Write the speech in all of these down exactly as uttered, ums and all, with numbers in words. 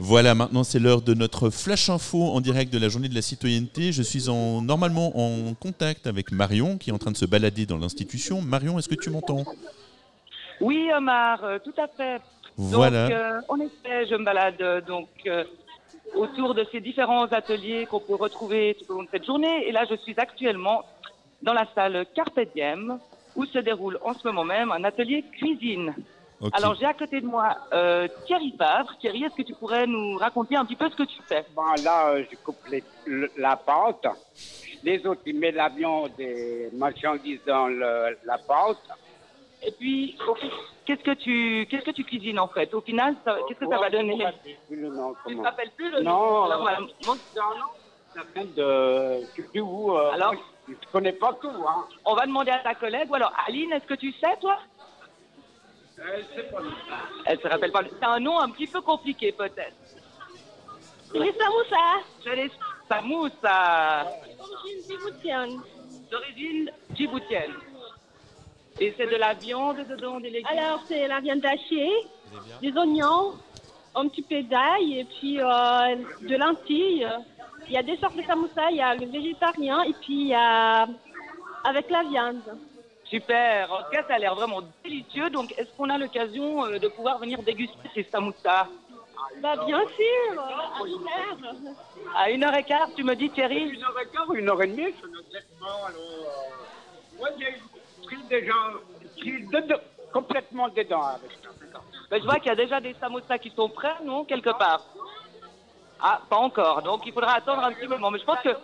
Voilà, maintenant c'est l'heure de notre flash info en direct de la journée de la citoyenneté. Je suis en, normalement en contact avec Marion qui est en train de se balader dans l'institution. Marion, est-ce que tu m'entends ? Oui, Omar, euh, tout à fait. Voilà. Donc, euh, en effet, je me balade euh, donc euh, autour de ces différents ateliers qu'on peut retrouver tout au long de cette journée. Et là, je suis actuellement dans la salle Carpe Diem où se déroule en ce moment même un atelier cuisine. Okay. Alors, j'ai à côté de moi euh, Thierry Favre. Thierry, est-ce que tu pourrais nous raconter un petit peu ce que tu fais ? Bon, là, euh, je coupe les, le, la pâte. Les autres, ils mettent la viande et marchandises dans le, la pâte. Et puis, qu'est-ce que tu, qu'est-ce que tu cuisines en fait ? Au final, ça, qu'est-ce que ça va donner ? Tu ne te rappelles plus le nom ? Non, Alors, voilà, mon... ça vient de... Tu où euh, Alors, je ne connais pas tout, hein. On va demander à ta collègue. Ou alors, Aline, est-ce que tu sais, toi ? Elle sait pas. Elle se rappelle pas. C'est un nom un petit peu compliqué, peut-être. C'est les samoussas. C'est les samoussas. D'origine djiboutienne. D'origine djiboutienne. Et c'est de la viande dedans, des légumes ? Alors, c'est la viande hachée, des oignons, un petit peu d'ail et puis euh, de lentilles. Il y a des sortes de samoussas. Il y a le végétarien et puis il y a avec la viande. Super. En tout cas, ça a l'air vraiment délicieux. Donc, est-ce qu'on a l'occasion euh, de pouvoir venir déguster ces samoussas ? Bah, bien sûr, à une heure. À une heure et quart, tu me dis, Thierry ? Une heure et quart ou une heure et demie, ça ne sais pas. Alors, euh... Moi, j'ai pris déjà, j'ai dedans, complètement dedans avec ça. Ben, je vois qu'il y a déjà des samoussas qui sont prêts, non, quelque part ? Ah, pas encore. Donc, il faudra attendre un petit moment. Mais je pense que...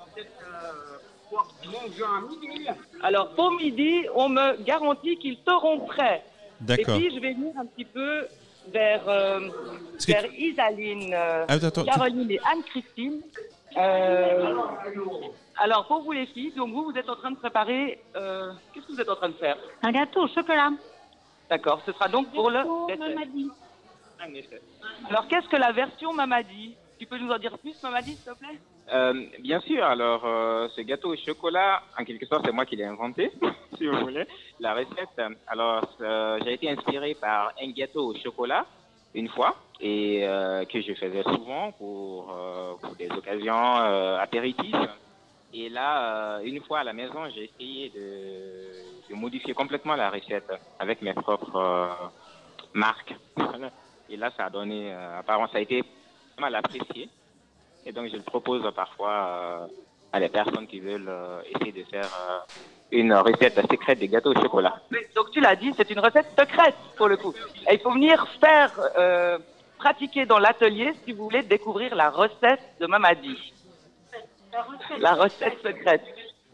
Alors, pour midi, on me garantit qu'ils seront prêts. D'accord. Et puis, je vais venir un petit peu vers, euh, vers tu... Isaline, euh, ah, attends, Caroline tu... et Anne-Christine. Euh, alors, pour vous les filles, donc vous, vous êtes en train de préparer... Euh, qu'est-ce que vous êtes en train de faire ? Un gâteau au chocolat. D'accord, ce sera donc pour le... Mamadi. Alors, qu'est-ce que la version Mamadi ? Tu peux nous en dire plus, Mamadi, s'il te plaît ? Euh, bien sûr, alors euh, ce gâteau au chocolat, en quelque sorte, c'est moi qui l'ai inventé, si vous voulez, la recette. Alors, euh, j'ai été inspiré par un gâteau au chocolat, une fois, et euh, que je faisais souvent pour, euh, pour des occasions euh, apéritives. Et là, euh, une fois à la maison, j'ai essayé de, de modifier complètement la recette avec mes propres euh, marques. Et là, ça a donné, euh, apparemment, ça a été pas mal apprécié. Et donc, je le propose parfois euh, à les personnes qui veulent euh, essayer de faire euh, une recette secrète des gâteaux au chocolat. Mais, donc, tu l'as dit, c'est une recette secrète, pour le coup. Et il faut venir faire, euh, pratiquer dans l'atelier si vous voulez découvrir la recette de Mamadi. La recette secrète.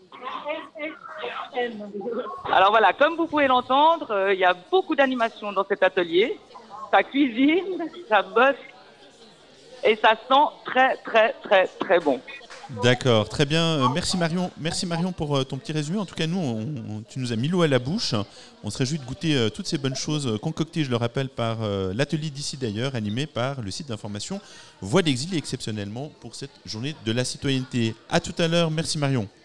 Alors voilà, comme vous pouvez l'entendre, euh, il y a beaucoup d'animations dans cet atelier. Ça cuisine, ça bosse. Et ça sent très, très, très, très bon. D'accord, très bien. Euh, merci Marion, merci Marion pour euh, ton petit résumé. En tout cas, nous, on, on, tu nous as mis l'eau à la bouche. On se réjouit de goûter euh, toutes ces bonnes choses euh, concoctées, je le rappelle, par euh, l'atelier d'ici d'ailleurs, animé par le site d'information Voix d'Exil, exceptionnellement pour cette journée de la citoyenneté. À tout à l'heure. Merci Marion.